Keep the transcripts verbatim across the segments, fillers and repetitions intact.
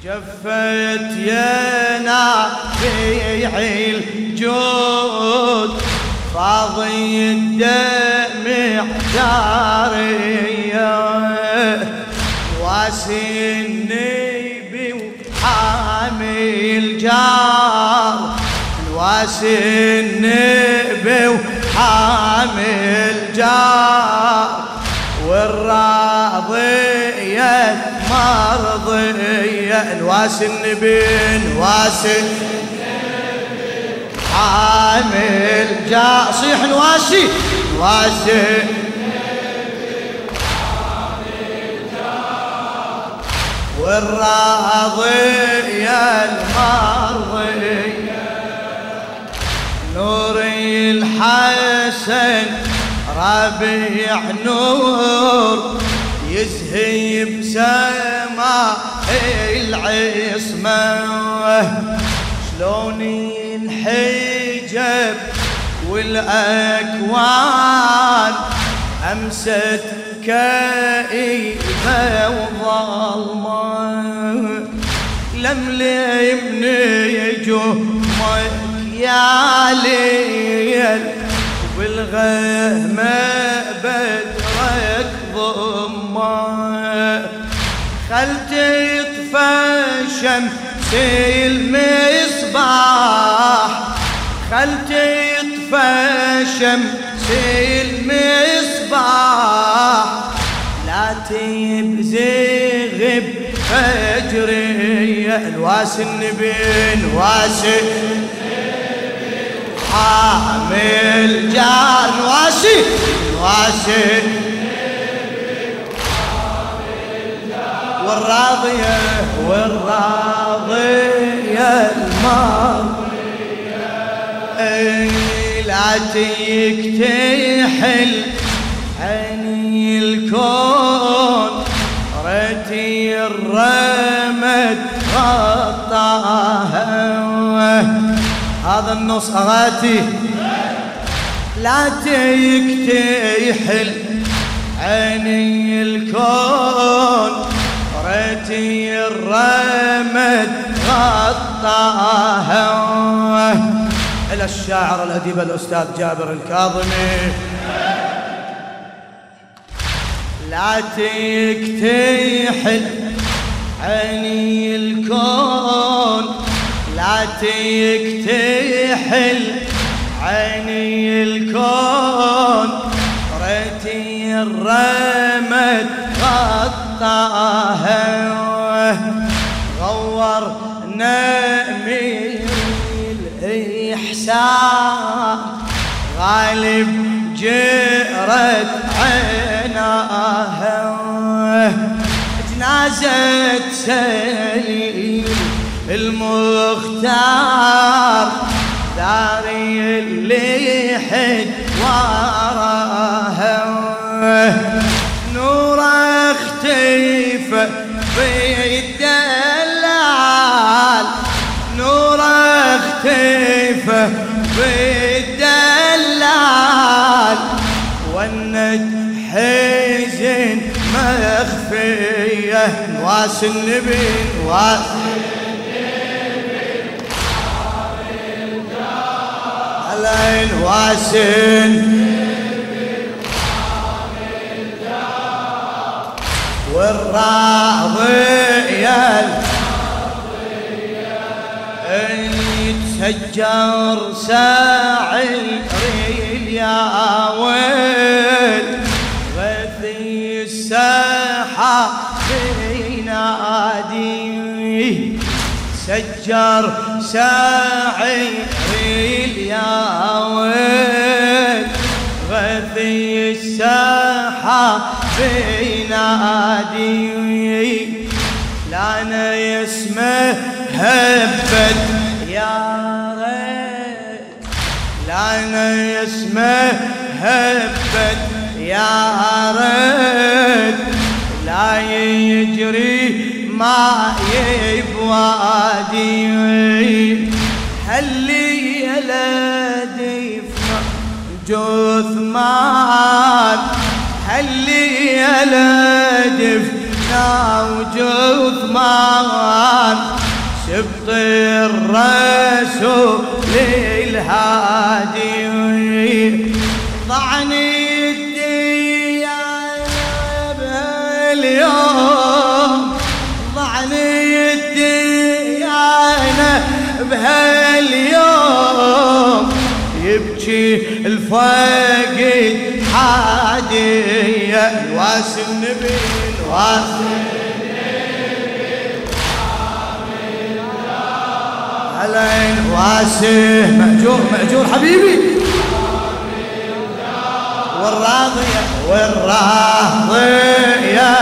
جفت يا نابع الجود فاضي الدمع جارية واسي النبي وحامي الجار واسي النبي وحامي الجار والراضية مرضية الواسي النبي الواسي حامل جاء صيح الواسي الواسي والراضية المرضية نوري الحسن ربيع نور يزهي بسماء العصمة شلون الحجب والأكوان أمست كئيبة وظلمة لملم نجومك يا ليل وبالغهمة بدرك ضمة خل تطفى شمس المصباح خل تطفى شمس المصباح لا تبزغ بفجرية الواسي النبي الواسي حامل جار الواسي الواسي والراضية والراضية المرضية لا تكتحل عيني الكون رتي الرمد غطاها هذا النص أغاتي لا تكتحل عيني الكون رتي الرمد غطاها إلى الشاعر الأديب الأستاذ جابر الكاظمي لا تكتحل عيني الكون لا تكتحل عيني الكون رتي الرمد غطاها غور نمير الإحسان غالب جرت عيناها جنازة سليم المختار داري اللي حد وراها نور اختفى بالدلال نور اختفى بالدلال والند حزن مخفية نواس النبي نواس على نواسن والراضية يتسجر ساعري يا ويل غثي الساحة بينادي سجر ساعري يا ويل غثي الساحة بينادي لأنا يسمه هبت يا ريت لأنا يسمه هبت يا ريت لا يجري ما يبوادي هلي يا لدي جثمان هلي يا لدف وجثمان سبط الرسول الهادي ضعني الديانة بهاليوم ضعني الديانة بهاليوم يبكي الفقد حادية الواسم نبي الواسم علين واسه مأجور مأجور حبيبي والراضية والراضية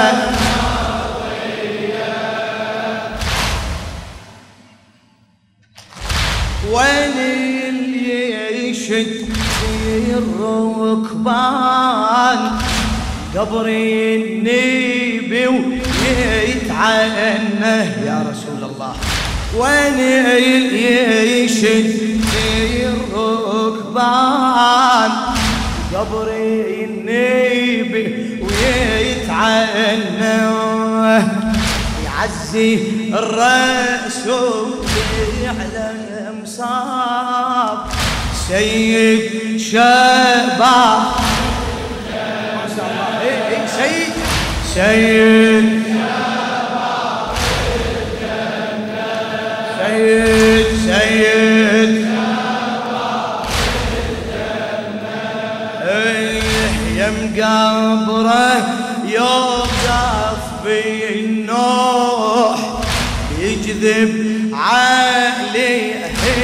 وين اللي يشد في الركبان قبري النبي ويتعنه يا رسول الله وين يشد في الركبان قبري النبي ويتعنه يعزي الرسول على مصاب سيد شباب ما شاء الله اي اي سيد سيد سيد سيد ايه يم قبره يوقف بالنوح يجذب عليه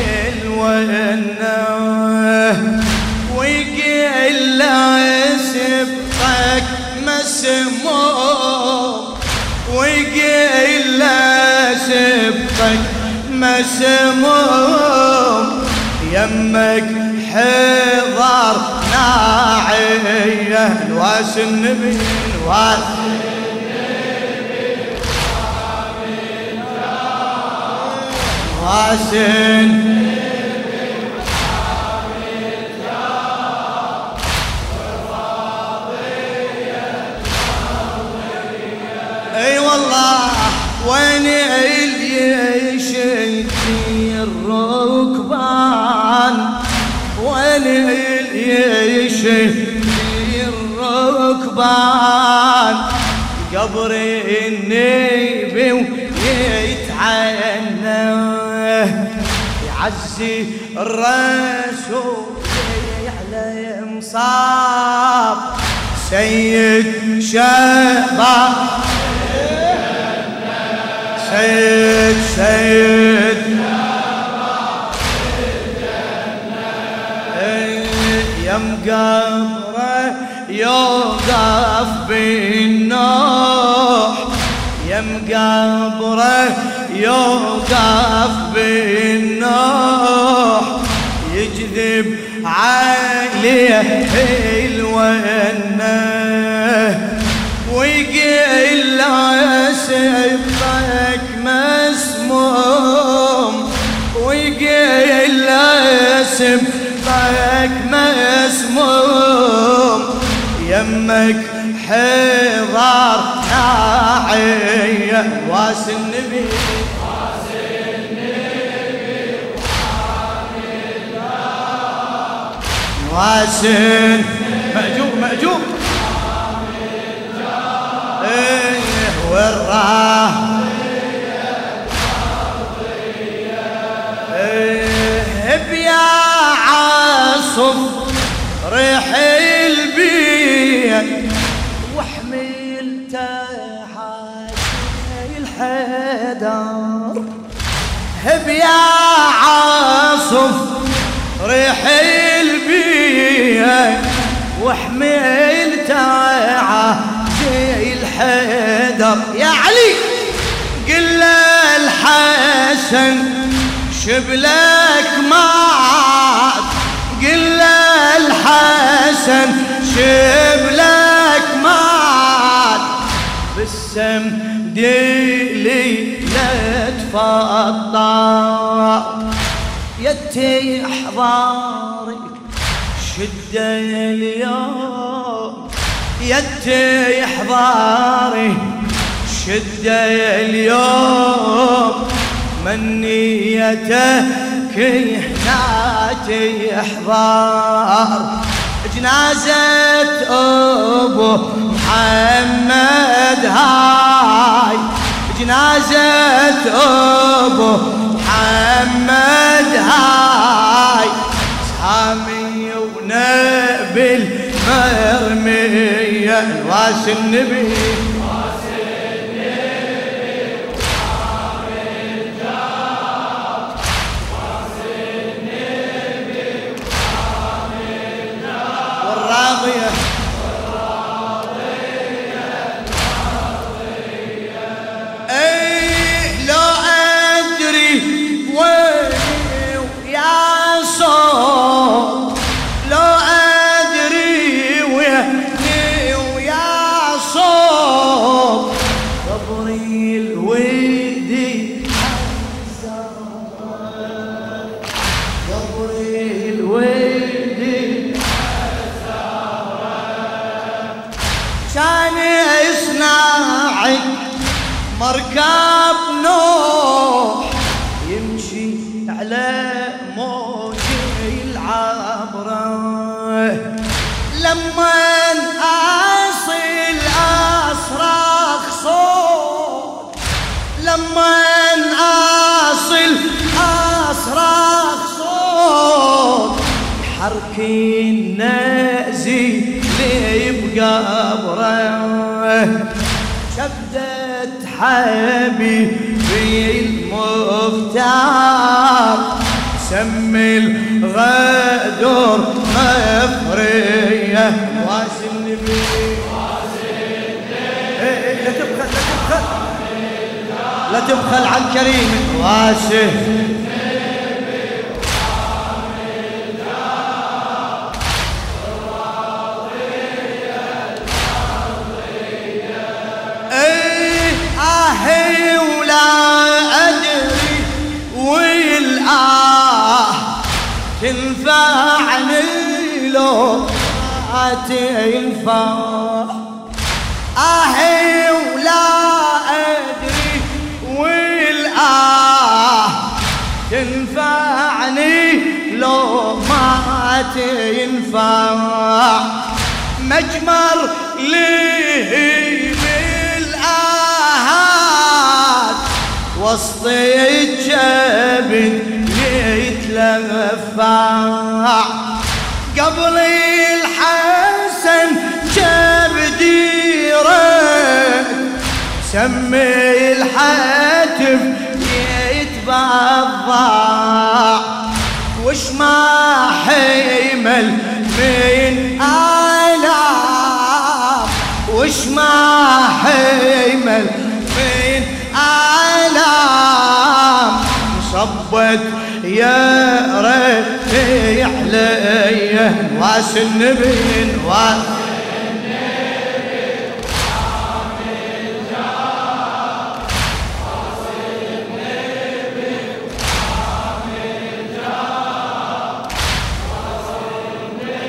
الونة ويقل له سبقك مسموم ويقل له سبقك مسموم يمك حضر ناعية الواس النبي الواس واسن اي والله وين اللي يشد الركبان وين اللي يشد الركبان قبر النبي ويتعنه يعزي الرسول على مصاب سيد شباب سيد سيد يم قبره يوقف بالنوح يم قبره يوقف بالنوح يجذب عليه الونة ويقل له سبقك مسموم ويقل له سبقك مسموم يمك حضار ناعية واس النبي واس النبي واسن مأجور مأجور ايه والراه ايه بيا عاصف ريح البيت وحملته حاجي الحدار هب يا عاصف ريح البيت وحملته حاجي الحدار يا علي قل الحسن شبلك مات قل الحسن شبلك مات بالسم ديلي لا تفضى يتي احضارك شدة اليوم يتي احضاري شدة اليوم من نيتك هنا تحضر جنازة أبو محمد هاي جنازة أبو محمد هاي سامي ونبيل مرمية الواس النبي والراضية اي لو ادري وين يا صوت لو ادري وين ويا صوت قبري الودي قبري الودي كان يصنع مركب نوح يمشي على موج العبره لما اصل اصرخ صوت لما اصل اصرخ صوت حرك النازي بقبره شبدت حبيبي المختار سمي الغدر مفرية واس النبي لا تبخل لا تبخل لا تبخل عن كريم واسه آهي ولا أدري والآه تنفعني لو ما تنفع آهي ولا أدري والآه تنفعني لو ما تنفع مجمر لي وسط الجبل يتلفع قبل الحسن جبديره سمي الحتف يتبضع وش ما حمل من آلام وش ما حمل من آلام صبت يا ريت علي واس النبي واس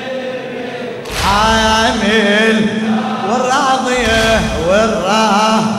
حامل والراضية والراضية